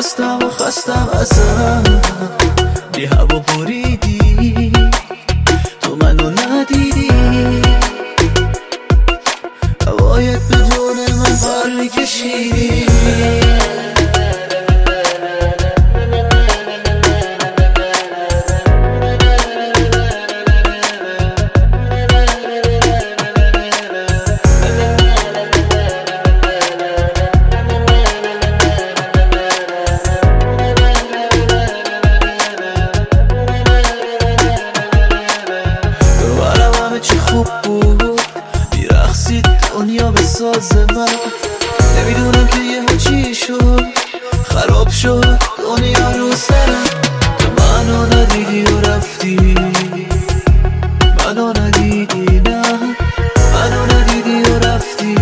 خستم ازم بی هوا بریدی تو منو ندیدی هوایت بدون من پر میکشیدی دنیا به ساز من نمیدونم که یه چی شد خراب شد دنیا رو سرم تو منو ندیدی و رفتی منو ندیدی نه منو ندیدی و رفتی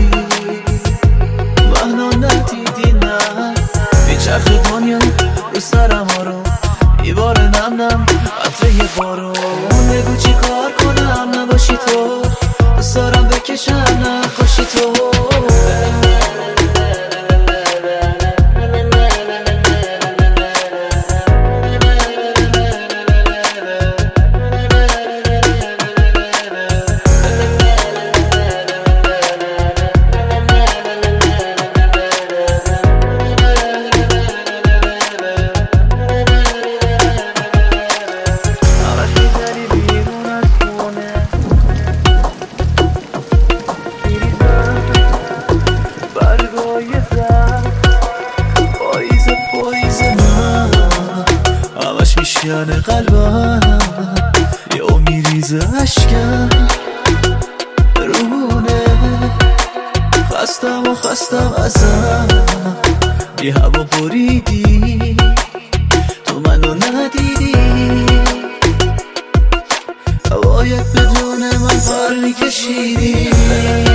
منو ندیدی نه میچرخ دنیا رو سرم آروم میباره نم نم عطر یه بارون بگو چی کار کنم نباشی تو دوست دارم بکشم نقاشی تو پاییز من همش میشکنه قلبم یا میریزه عشقم رونه خستم ازم بی هوا بریدی تو منو ندیدی هوایت بدون من پر میکشیدی